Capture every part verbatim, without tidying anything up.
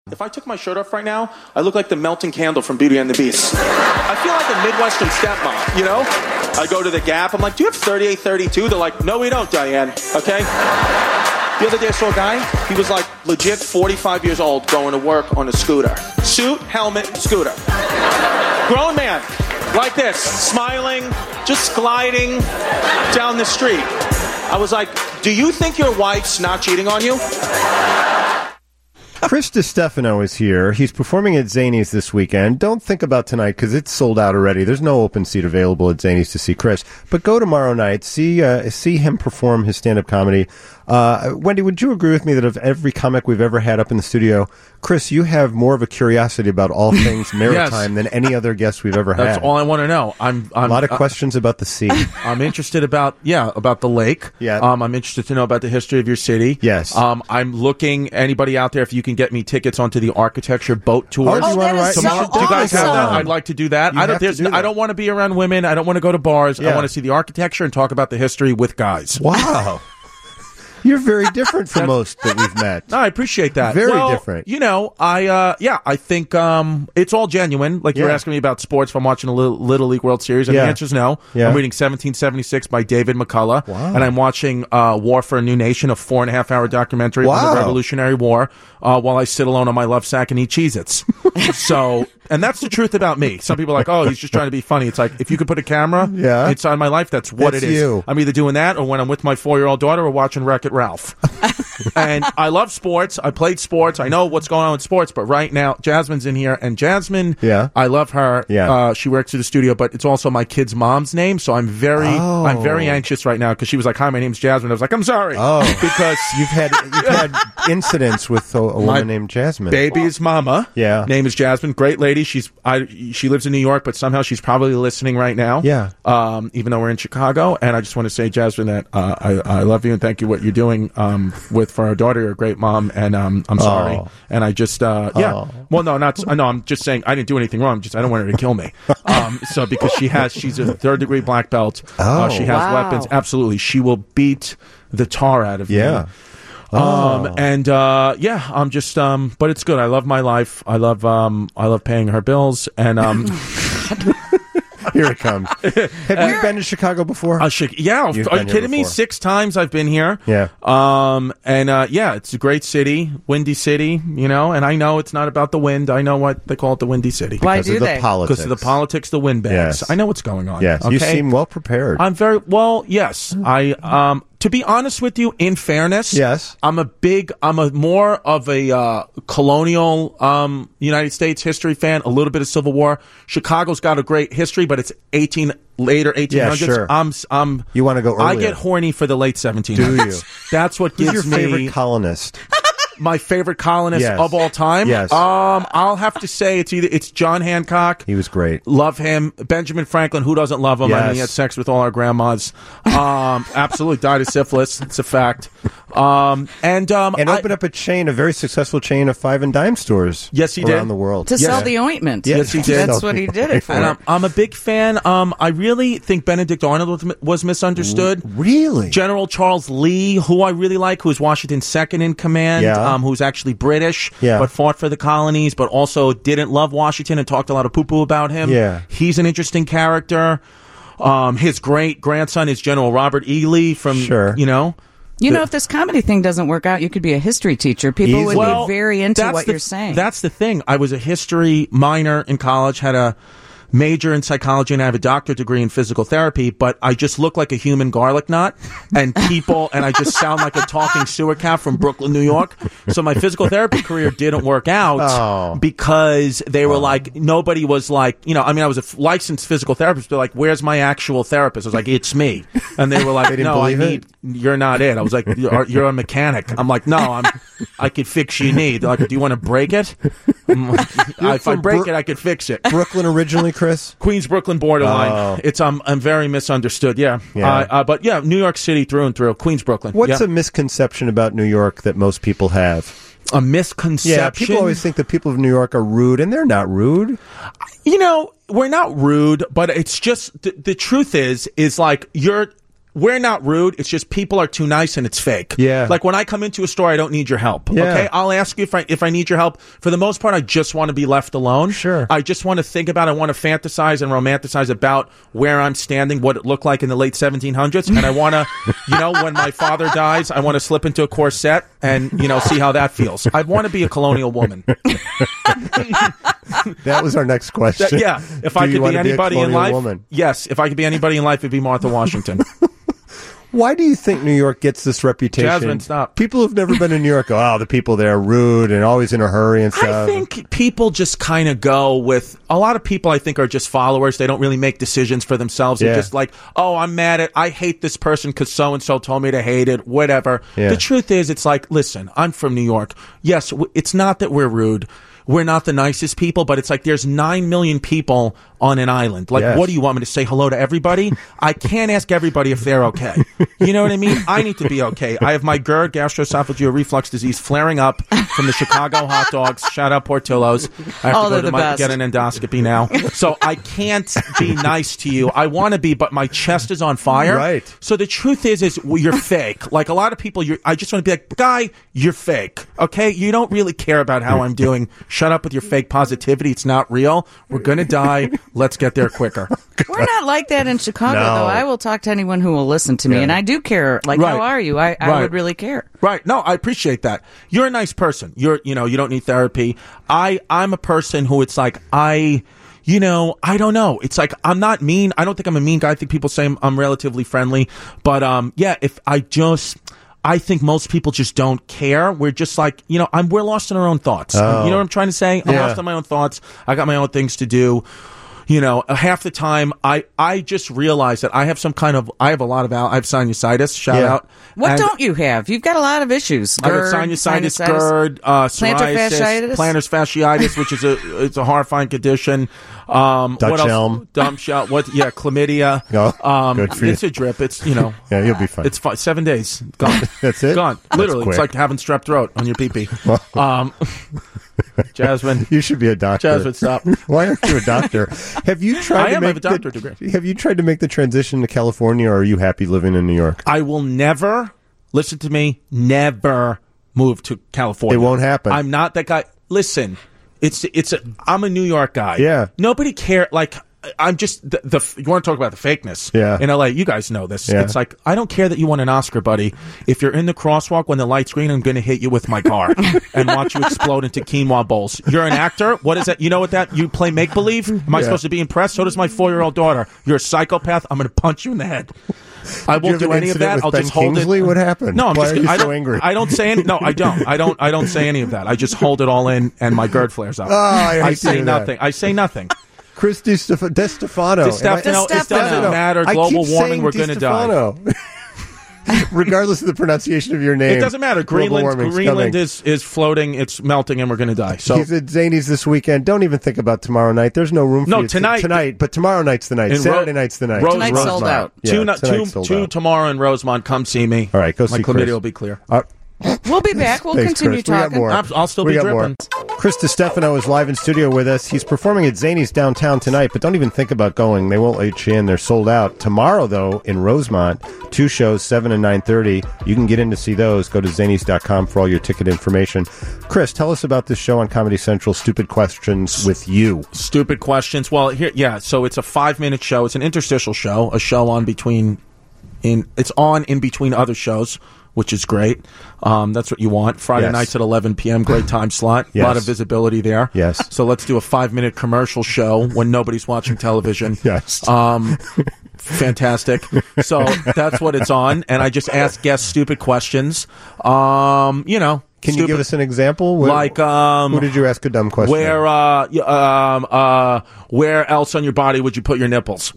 If I took my shirt off right now, I look like the melting candle from Beauty and the Beast. I feel like a Midwestern stepmom, you know? I go to the Gap. I'm like, do you have thirty-eight thirty-two? They're like, no, we don't, Diane. Okay? The other day I saw a guy. He was like legit forty-five years old going to work on a scooter. Suit, helmet, scooter. Grown man, like this, smiling, just gliding down the street. I was like, do you think your wife's not cheating on you? Chris DiStefano is here. He's performing at Zanies this weekend. Don't think about tonight because it's sold out already. There's no open seat available at Zanies to see Chris. But go tomorrow night. See uh, see him perform his stand-up comedy. Uh, Wendy, would you agree with me that of every comic we've ever had up in the studio, Chris, you have more of a curiosity about all things maritime yes. than any other guest we've ever had? That's all I want to know. I'm, I'm a lot of uh, questions about the sea. I'm interested about, yeah, about the lake. Yeah. Um, I'm interested to know about the history of your city. Yes. Um, I'm looking, anybody out there, if you can get me tickets onto the architecture boat tours. Oh, do you want to write? so Tomorrow, do you guys have that? I'd like to do that. You I don't, have to there's, do that. I don't want to be around women. I don't want to go to bars. Yeah. I want to see the architecture and talk about the history with guys. Wow. You're very different from most that we've met. No, I appreciate that. Very well, different. You know, I uh, yeah, I think um, it's all genuine. Like you were Yeah. asking me about sports, if I'm watching a Little, Little League World Series, and Yeah. the answer is no. Yeah. I'm reading seventeen seventy-six by David McCullough, Wow. and I'm watching uh, War for a New Nation, a four and a half hour documentary on Wow. the Revolutionary War, uh, while I sit alone on my love sack and eat Cheez-Its. So, and that's the truth about me. Some people are like, oh, he's just trying to be funny. It's like, if you could put a camera Yeah. inside my life, that's what That's it is. you. I'm either doing that or when I'm with my four-year-old daughter, we're watching Wreck-It Ralph. And I love sports. I played sports. I know what's going on with sports. But right now, Jasmine's in here, and Jasmine, Yeah. I love her. Yeah. Uh, she works at the studio, but it's also my kid's mom's name. So I'm very, Oh. I'm very anxious right now because she was like, "Hi, my name's Jasmine." I was like, "I'm sorry," Oh. because You've had you've had incidents with a, a woman My named Jasmine. baby's mama, Yeah. name is Jasmine. Great lady. She's I. She lives in New York, but somehow she's probably listening right now. Yeah. Um, even though we're in Chicago, and I just want to say, Jasmine, that uh, I I love you and thank you what you're doing um with for our daughter. You're a great mom, and um I'm sorry, Oh. and I just uh yeah. Oh. Well, no, not I know. I'm just saying I didn't do anything wrong. Just I don't want her to kill me. Um, so because she has, she's a third degree black belt. Oh. Uh, she has Wow. weapons. Absolutely, she will beat the tar out of Yeah. me. Um, and, uh, yeah, I'm just, um, but it's good. I love my life. I love, um, I love paying her bills. And, um, Here it comes. Have you been to Chicago before? uh, she, yeah, You've are been you here kidding me? before. Six times I've been here. Yeah. Um, and, uh, yeah, it's a great city, windy city, you know, and I know it's not about the wind. I know what they call it, the windy city. Why Because do of the they? politics. Because of the politics, the windbags. Yes. I know what's going on. Yes. Okay? You seem well prepared. I'm very well. Yes, I. Um, to be honest with you, in fairness, Yes. I'm a big. I'm a more of a uh, colonial um, United States history fan. A little bit of Civil War. Chicago's got a great history, but it's eighteen later eighteen hundreds. Yeah, sure. I'm. I'm. You wanna go I earlier. get horny for the late seventeen Do hundreds. you? That's what Who's gives your me favorite colonist? my favorite colonist Yes. of all time. Yes. Um, I'll have to say it's either it's John Hancock. He was great. Love him. Benjamin Franklin, who doesn't love him? I mean, Yes. he had sex with all our grandmas. Um, absolutely died of syphilis. It's a fact. Um, and um, And I- opened up a chain, a very successful chain of five and dime stores. Yes, he around did. the world. To sell Yes. the ointment. Yes, he did. That's what he did it for. and I'm, I'm a big fan. Um, I really think Benedict Arnold was, was misunderstood. Really? General Charles Lee, who I really like, who's Washington's second in command, Yeah. um, who's actually British, Yeah. but fought for the colonies, but also didn't love Washington and talked a lot of poo-poo about him. Yeah. He's an interesting character. Um, his great grandson is General Robert E. Lee from, Sure. you know. You know, if this comedy thing doesn't work out, you could be a history teacher. People would Well, be very into that's what the- you're saying. That's the thing. I was a history minor in college, had a major in psychology, and I have a doctorate degree in physical therapy, but I just look like a human garlic knot, and people, and I just sound like a talking sewer cat from Brooklyn, New York. So my physical therapy career didn't work out Oh. because they were like, nobody was like, you know, I mean, I was a f- licensed physical therapist. They're like, where's my actual therapist? I was like, it's me. And they were like, They didn't no, I believe need, you're not it. I was like, you're, you're a mechanic. I'm like, no, I'm, I could fix your knee. They're like, do you want to break it? I'm like, if I from break Bro- it, I could fix it. Brooklyn originally, Chris? Queens, Brooklyn borderline. Oh. It's um, I'm very misunderstood. Yeah, Yeah. Uh, uh, but yeah, New York City through and through. Queens, Brooklyn. What's yeah. a misconception about New York that most people have? a misconception? Yeah, people always think that people of New York are rude, and they're not rude. You know, we're not rude, but it's just the, the truth is, is like you're. we're not rude. It's just people are too nice and it's fake. Yeah. Like when I come into a store, I don't need your help. Yeah. Okay. I'll ask you if I if I need your help. For the most part, I just want to be left alone. Sure. I just want to think about. I want to fantasize and romanticize about where I'm standing, what it looked like in the late seventeen hundreds, and I want to, you know, when my father dies, I want to slip into a corset and you know see how that feels. I want to be a colonial woman. That was our next question. That- yeah. If Do I you could want be to be a anybody in colonial life, woman? yes. If I could be anybody in life, it'd be Martha Washington. Why do you think New York gets this reputation? Jasmine, stop. People who've never been in New York go, oh, the people there are rude and always in a hurry and stuff. I think people just kind of go with a lot of people. I think are just followers. They don't really make decisions for themselves. Yeah. They're just like, oh, I'm mad at, I hate this person because so and so told me to hate it. Whatever. Yeah. The truth is, it's like, listen, I'm from New York. Yes, w- it's not that we're rude. We're not the nicest people, but it's like there's nine million people on an island. Like, Yes. what do you want me to say hello to everybody? I can't ask everybody if they're okay. You know what I mean? I need to be okay. I have my GERD, gastroesophageal reflux disease, flaring up from the Chicago hot dogs. Shout out Portillo's. I have Oh, to go they're to the my, best. get an endoscopy now. So I can't be nice to you. I want to be, but my chest is on fire. Right. So the truth is, is well, you're fake. Like a lot of people, you're, I just want to be like, guy, you're fake. Okay? You don't really care about how I'm doing. Shut up with your fake positivity. It's not real. We're going to die. Let's get there quicker. We're not like that in Chicago, No. though. I will talk to anyone who will listen to me, Yeah. and I do care. Like, Right. how are you? I, I Right. would really care. Right. No, I appreciate that. You're a nice person. You're, you know, you don't need therapy. I, I'm a person who it's like, I, you know, I don't know. It's like, I'm not mean. I don't think I'm a mean guy. I think people say I'm, I'm relatively friendly. But, um, yeah, if I just, I think most people just don't care. We're just like, you know, I'm, we're lost in our own thoughts. Oh. You know what I'm trying to say? I'm Yeah. lost in my own thoughts. I got my own things to do. You know, half the time I, I just realize that I have some kind of, I have a lot of, al- I have sinusitis, shout Yeah. out. What And- don't you have? You've got a lot of issues. I got GERD, sinusitis, sinusitis. GERD, uh, Plantar psoriasis, fasciitis? plantar fasciitis, which is a it's a horrifying condition. Um, Dutch what else? elm. Dumb shell. What? Yeah, chlamydia. Oh, um, good for you. it's a drip. It's you know. Yeah, you'll be fine. It's fi- seven days. Gone. That's it? Gone. That's Literally, quick. it's like having strep throat on your pee pee. Um, Jasmine. You should be a doctor. Jasmine, stop. Why aren't you a doctor? Have you tried I to am. I make have a doctorate the, degree. Have you tried to make the transition to California, or are you happy living in New York? I will never listen to me. Never move to California. It won't happen. I'm not that guy. Listen, it's it's. A, I'm a New York guy. Yeah. Nobody care. Like I'm just the, the. You want to talk about the fakeness? Yeah. In L A, you guys know this. Yeah. It's like I don't care that you won an Oscar, buddy. If you're in the crosswalk when the light's green, I'm going to hit you with my car and watch you explode into quinoa bowls. You're an actor. What is that? You know what that? You play make believe? Am I Yeah. supposed to be impressed? So does my four year old daughter. You're a psychopath. I'm going to punch you in the head. I Did you won't have do an any of incident that. with I'll Ben just hold Kingsley? it. What happened? No, I'm Why just. are you I so don't, angry? I don't say any. No, I don't. I don't. I don't say any of that. I just hold it all in, and my GERD flares up. Oh, I hate to say hear that. nothing. I say nothing. Chris Di Stef- De Stefano. De Stefano, Di it doesn't Stefano. matter. I Global keep warming, saying we're Di going to die. Stefano. Regardless of the pronunciation of your name. It doesn't matter. global Greenland, warming's Greenland coming. is, is floating. It's melting, and we're going to die. So He's at Zanies this weekend. Don't even think about tomorrow night. There's no room for No, you tonight- to, tonight, but tomorrow night's the night. In Saturday Ro- night's the night. Rose- Tonight's Rosemont. sold out. Yeah, two, no- tonight's two, sold two out. tomorrow in Rosemont. Come see me. All right, go my see chlamydia Chris. will be clear. Uh, We'll be back. We'll Thanks, continue Chris. We got talking. more. I'll, I'll still we be got dripping. more. Chris DiStefano is live in studio with us. He's performing at Zanies downtown tonight, but don't even think about going. They won't let you in. They're sold out. Tomorrow, though, in Rosemont, two shows, seven and nine thirty. You can get in to see those. Go to zanies dot com for all your ticket information. Chris, tell us about this show on Comedy Central, Stupid Questions with You. Stupid questions. Well, here, yeah. So it's a five-minute show. It's an interstitial show. A show on between, in it's on in between other shows, which is great. Um, that's what you want. Friday Yes. nights at eleven p.m. Great time slot. Yes. A lot of visibility there. Yes. So let's do a five-minute commercial show when nobody's watching television. Yes. Um, fantastic. So that's what it's on, and I just ask guests stupid questions. Um, you know. Can you stupid- give us an example? What- like um, who did you ask a dumb question? where uh, y- um, uh, where else on your body would you put your nipples?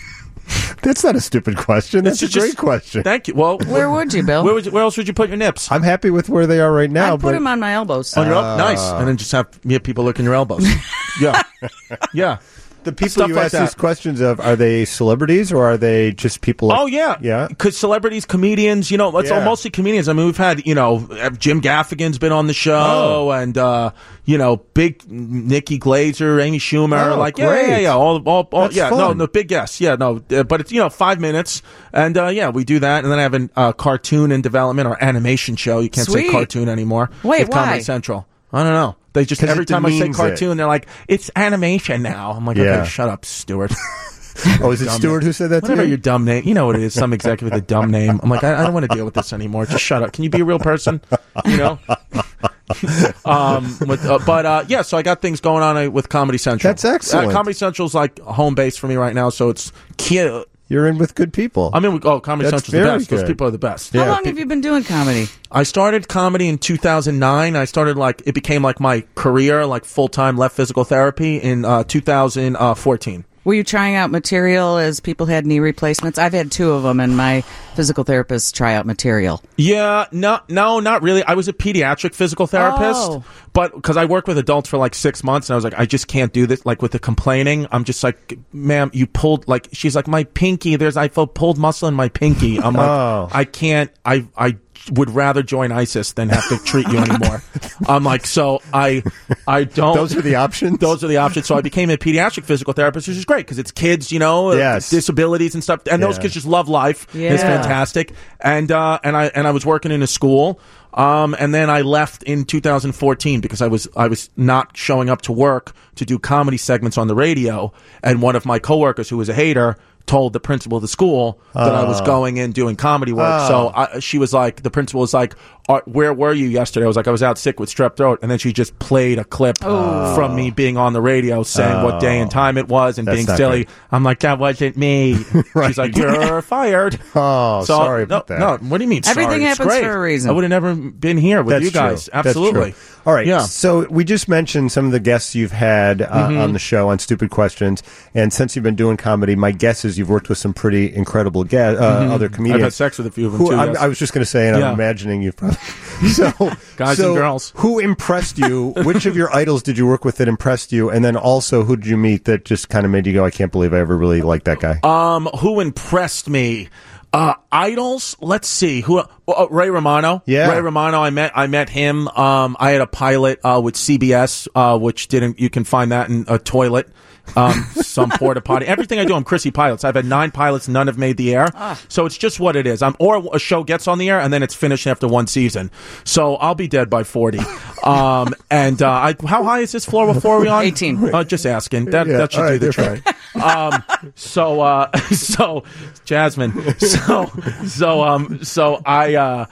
That's not a stupid question. That's a It's great just- question. Thank you. Well, Where would you, Bill? Where, would you, where else would you put your nips? I'm happy with where they are right now. I'd put but him on my elbows. On your el- nice, and then just have yeah, people licking your elbows. yeah, yeah. The people Stuff you like ask that. these questions of, are they celebrities or are they just people like... Oh, yeah. Yeah? Because celebrities, comedians, you know, it's Yeah. all mostly comedians. I mean, we've had, you know, Jim Gaffigan's been on the show, Oh. and, uh, you know, big Nikki Glazer, Amy Schumer. Oh, like, yeah, great. yeah, yeah. All, all, all That's yeah, no, fun. no, big guests. Yeah, no, uh, but it's, you know, five minutes. And, uh, yeah, we do that. And then I have a uh, cartoon in development or animation show. You can't Sweet. say cartoon anymore. Wait, with Comedy why? Central. I don't know. They just 'Cause every it time I say demeans cartoon, it. they're like, "It's animation now." I'm like, Yeah. "Okay, shut up, Stuart." Oh, is it Dumb Stewart name. who said that Whatever to you? your dumb name. You know what it is. Some executive with a dumb name. I'm like, I, I don't want to deal with this anymore. Just shut up. Can you be a real person? You know. um, with, uh, but uh, yeah, so I got things going on uh, with Comedy Central. That's excellent. Uh, Comedy Central's like home base for me right now, so it's cute. You're in with good people. I mean, oh, Comedy That's Central's the very best. Those good. people are the best. How Yeah. long have you been doing comedy? I started comedy in two thousand nine. I started like it became like my career, like full time left physical therapy in uh, two thousand fourteen. Were you trying out material as people had knee replacements? I've had two of them, and my physical therapists try out material. Yeah, no, no, not really. I was a pediatric physical therapist, Oh. but because I worked with adults for like six months, and I was like, I just can't do this. Like with the complaining, I'm just like, ma'am, you pulled like she's like my pinky. There's I felt pulled muscle in my pinky. I'm like, Oh. I can't. I I would rather join ISIS than have to treat you anymore. I'm like, so I I don't. Those are the options? Those are the options. So I became a pediatric physical therapist, which is great because it's kids, you know, uh, Yes. disabilities and stuff, and those Yeah. kids just love life. It's Yeah. fantastic. And uh, and I and I was working in a school, um, and then I left in two thousand fourteen because I was I was not showing up to work to do comedy segments on the radio, and one of my coworkers who was a hater told the principal of the school that I was going in doing comedy work. Oh. So I, she was like, the principal was like, "Are- where were you yesterday?" I was like, I was out sick with strep throat. And then she just played a clip from me being on the radio saying what day and time it was and That's being not silly. good. I'm like, that wasn't me. She's like, you're fired. Oh, So, sorry about no, that. No, what do you mean sorry? Everything It's happens great. for a reason. I would have never been here with That's you guys. true. That's Absolutely. true. All right. Yeah. So we just mentioned some of the guests you've had uh, Mm-hmm. on the show on Stupid Questions, and since you've been doing comedy, my guess is you've worked with some pretty incredible guests, uh, other comedians. Mm-hmm. I've had sex with a few of them Who, too. I'm- yes. I was just going to say, and Yeah. I'm imagining you probably. So, Guys so and girls. who impressed you? Which of your idols did you work with that impressed you? And then also, who did you meet that just kind of made you go, I can't believe I ever really liked that guy? Um, who impressed me? Uh, idols. Let's see. Who? Uh, uh, Ray Romano. Yeah. Ray Romano. I met. I met him. Um, I had a pilot uh, with C B S, uh, which didn't. You can find that in a toilet. Um, some porta potty. Everything I do, I'm Chrissy pilots. I've had nine pilots, none have made the air. So it's just what it is. I'm or a show gets on the air and then it's finished after one season. So I'll be dead by forty. Um, and uh, I, how high is this floor before we on? eighteen. Uh, just asking. That Yeah, that should all do right, the you're trick. Um, so uh, so Jasmine. So so um so I uh.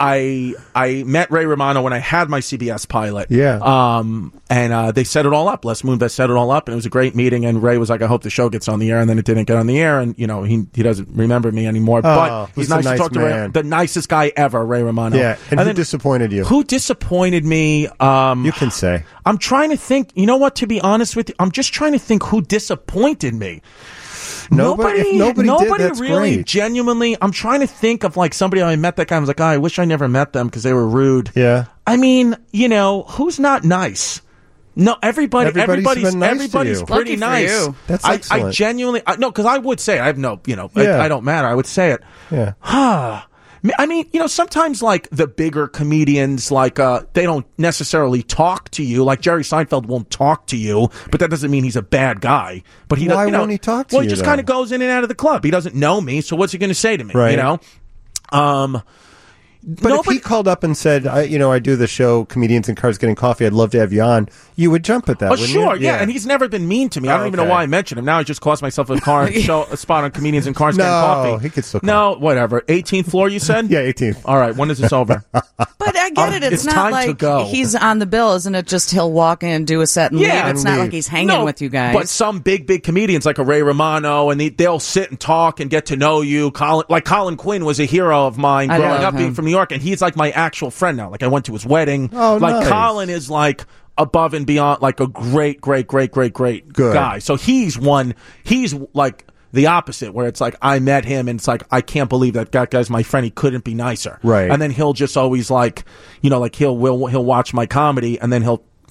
I I met Ray Romano when I had my C B S pilot. Yeah. Um, and uh, they set it all up. Les Moonves set it all up, and it was a great meeting. And Ray was like, "I hope the show gets on the air," and then it didn't get on the air. And you know, he he doesn't remember me anymore. but he's he's a nice, nice to talk to. Ray, man. the nicest guy ever, Ray Romano. Yeah. And, who then- disappointed you? Who disappointed me? Um, You can say. I'm trying to think. You know what? To be honest with you, I'm just trying to think who disappointed me. Nobody- if nobody did, that's really great. genuinely. I'm trying to think of like somebody I met that guy. I was like, oh, I wish I never met them because they were rude. Yeah. I mean, you know, who's not nice? No, everybody, Everybody's everybody's, been nice to everybody's you. pretty Lucky for nice. you. That's I, I excellent. genuinely, I, no, because I would say I have no, you know, Yeah. I, I don't matter. I would say it. Yeah. I mean, you know, sometimes like the bigger comedians, like uh, they don't necessarily talk to you. Like Jerry Seinfeld won't talk to you, but that doesn't mean he's a bad guy. But he, Why does, you know, won't he talk to well, you, he just though? kind of goes in and out of the club. He doesn't know me, so what's he going to say to me? Right. You know. Um, But no, if he called up and said, I, you know, I do the show Comedians in Cars Getting Coffee, I'd love to have you on, you would jump at that, Oh, wouldn't sure, you? yeah. and he's never been mean to me. I Oh, don't even okay. know why I mentioned him. Now I just cost myself a car show, a spot on Comedians in Cars No, Getting Coffee. he could still come. No, whatever. eighteenth floor, you said? Yeah, eighteenth. All right, when is this over? But I get Um, it. It's, it's not time to like go. he's on the bill, isn't it? Just he'll walk in, do a set, and Yeah, leave. It's and not leave. like he's hanging No, with you guys. But some big, big comedians like a Ray Romano, and they, they'll sit and talk and get to know you. Colin, like Colin Quinn was a hero of mine I growing love up, being him. from New York, and he's like my actual friend now. Like I went to his wedding. Oh, like nice. Colin is like above and beyond, like a great, great, great, great, great Good. guy. So he's one. He's like the opposite, where it's like I met him, and it's like I can't believe that that guy's my friend. He couldn't be nicer. Right. And then he'll just always like, you know, like he'll will he'll watch my comedy, and then he'll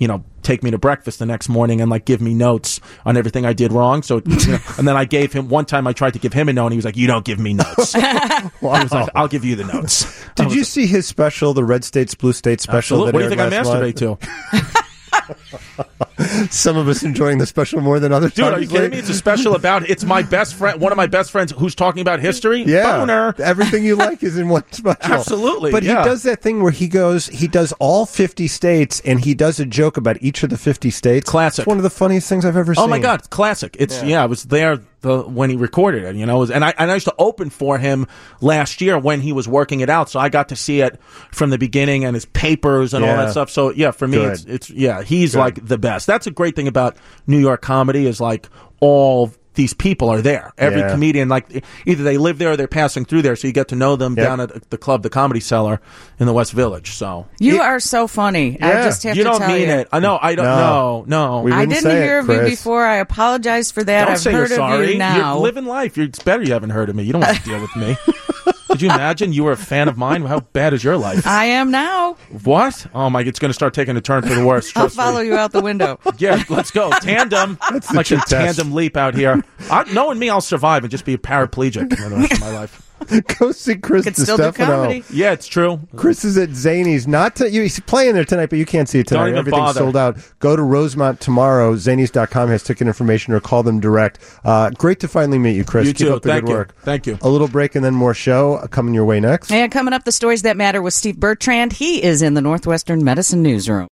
you know, take me to breakfast the next morning and like give me notes on everything I did wrong. So, you know, and then I gave him one time I tried to give him a note and he was like, "You don't give me notes." Wow. I was like, "I'll give you the notes." Did you see his special, the Red States, Blue States special? Absolutely. What do you think I masturbate month? to? Some of us enjoying the special more than others. Dude, are you kidding me? It's a special about, it's my best friend, one of my best friends who's talking about history. Yeah. Boner. Everything you like is in one special. Absolutely. But yeah. he does that thing where he goes, he does all fifty states and he does a joke about each of the fifty states. Classic. It's one of the funniest things I've ever seen. Oh my God, it's classic. It's, yeah, Yeah. I was there the, when he recorded it, you know, it was, and I, and I used to open for him last year when he was working it out. So I got to see it from the beginning and his papers and all Yeah. that stuff. So yeah, for me, Good. it's, it's, yeah, he's Good. like the best. That's a great thing about New York comedy is like all these people are there. Every Yeah. comedian, like either they live there or they're passing through there. So you get to know them Yep. down at the club, the Comedy Cellar in the West Village. So You Yeah. are so funny. I Yeah. just have you to don't tell mean you. it. I know. I don't No. know. No. We I wouldn't didn't say hear it, of you Chris. before. I apologize for that. Don't I've say heard you're sorry. of you now. You're living life. You're, it's better you haven't heard of me. You don't want to deal with me. Could you imagine you were a fan of mine? How bad is your life? I am now. What? Oh my! It's going to start taking a turn for the worse. I'll Trust me. follow you out the window. Yeah, let's go tandem. That's the like true a test. tandem leap out here. I, knowing me, I'll survive and just be a paraplegic for the rest of my life. Go see Chris Could still do DiStefano. comedy. Yeah, it's true. Chris is at Zany's. Not to, you, he's playing there tonight, but you can't see it tonight. Don't even Everything's bother. sold out. Go to Rosemont tomorrow. Zanies dot com has ticket information, or call them direct. Uh, great to finally meet you, Chris. You Keep too. up the Thank good you. work. Thank you. A little break and then more show uh, coming your way next. And coming up, the stories that matter with Steve Bertrand. He is in the Northwestern Medicine Newsroom.